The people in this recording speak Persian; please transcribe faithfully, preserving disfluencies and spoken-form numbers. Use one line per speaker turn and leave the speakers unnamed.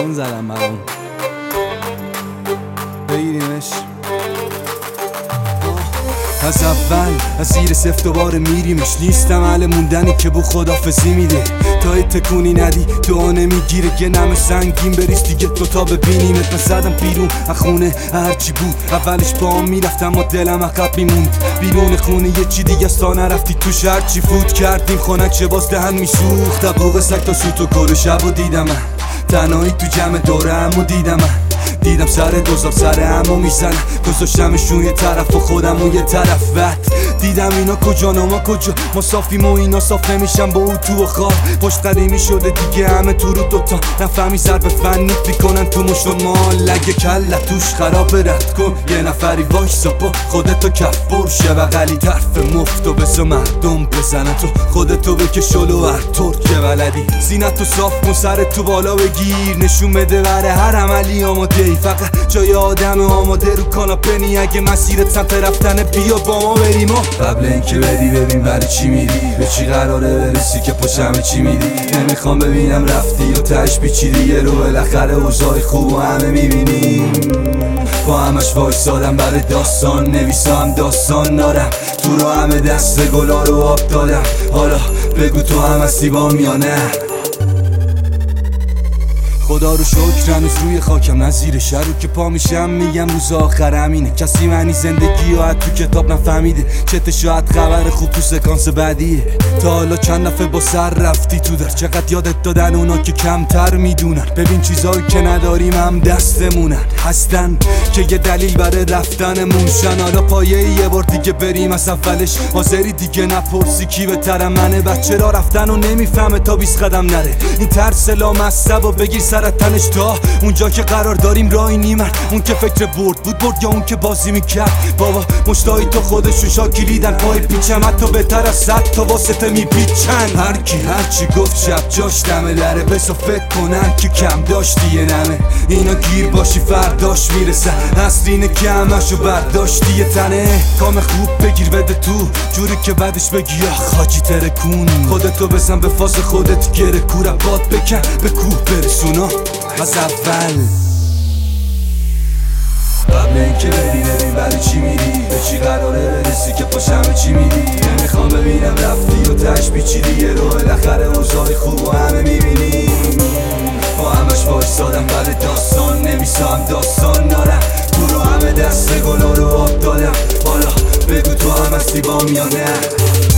آلبوم زدم برام، بگیریمش. از اول از زیر سفت دوباره میریمش، نیستم اهل موندنی که بو خدافزی میده. تا تکونی ندی دعا نمیگیره، یه نم سنگین بریز دیگه دوتا ببینیمت. من زدم بیرون از خونه هرچی بود، اولش با هم میرفتم و دلم عقب میموند. بیرون خونه یه چی دیگه است تا نرفتی توش، هرچی فوت کردیم خونک چه باز دهن میسوخت. دبوغ سگ تا سوت و کل شب و دیدم من تنهایی تو جمع دوره همو دیدم من دیدم سر دوزاب سر همو میزنن، گذاشتمشون یه طرف و خودم و یه طرف. وقت دیدم اینا کجا ما کجا، ما صافیم و اینا صاف نمیشن با او تو و خواب. پشت قدیمی شده دیگه همه تو رو دوتا، نفهمی ضرب فنیت میکنن تو مشون مال. لگه کلت توش خراب رد کن، یه نفری وایسا با خودتو کف برشه بغلی طرف مفت و بسا مردم بزنن تو خودتو بکش و هر طور که بلدی. زینت تو صاف کن سرت تو بالا بگیر، نشون بده بره هر عملی آماده. فقط جای آدم آماده رو کاناپنی، اگه مسیرت سمت رفتن بیا با ما بریم. قبل اینکه بدی ببین برای چی میری، به چی قراره برسی که پشم چی میدی. نمیخوام ببینم رفتی و تش پیچیدی، یه رو بالاخره اوضاع خوب و همه میبینیم. با همش وایسادم برای داستان نویسم، داستان دارم تو رو همه دست گلا رو آب دادم. حالا بگو تو هم هستی بام یا نه. خدا رو شکر هنوز روی خاکم نزیر شهر رو که پا میشم میگم روز آخر همینه. کسی معنی زندگی و حد تو کتاب نفهمیده، چته شاید خبر خوب تو سکانس بعدیه. تا حالا چند دفعه با سر رفتی تو در، چقدر یادت دادن اونا که کمتر میدونن. ببین چیزایی که نداریم هم دستمونن، هستن که یه دلیل برای رفتنمون شن. حالا پایه یه بار دیگه بریم از اولش، حاضری دیگه نپرسی کی بهتره منه. بچه را رفتن و نمیفهمه تا بیست قدم نره، این ترس لامصب و بگیر تنش تا اونجا که قرار داریم راهی نیمن. اون که فکر برد بود برد یا اون که بازی میکرد. بابا مشتایی تو خودشون شاکیلیدن، پای پیچم حتی بهتر از صد تا واسطه میپیچن. هر کی هرچی گفت شب جاش دمه دره، بسا فکر کنن که کم داشتی یه نمه. اینا گیر باشی فرداش میرسن، اصل اینه که همشو برداشتی یه تنه. کام خوب بگیر بده تو جوری که بعدش بگی آخ حاجی ترکون. خودتو بزن به فاز خودت گره کور باد بکن به کوه برسونا از اول. قبل اینکه بدی ببین برای چی میری، به چی قراره برسی که پاشم چی میدی. نمیخوام ببینم رفتی و تش پیچیدی، یه رو بالاخره اوضاع خوب و همه میبینیم. با همش وایسادم برای داستان نویسم، داستان دارم تو رو همه دست گلا رو آب دادم. حالا بگو تو هم هستی بام یا نه.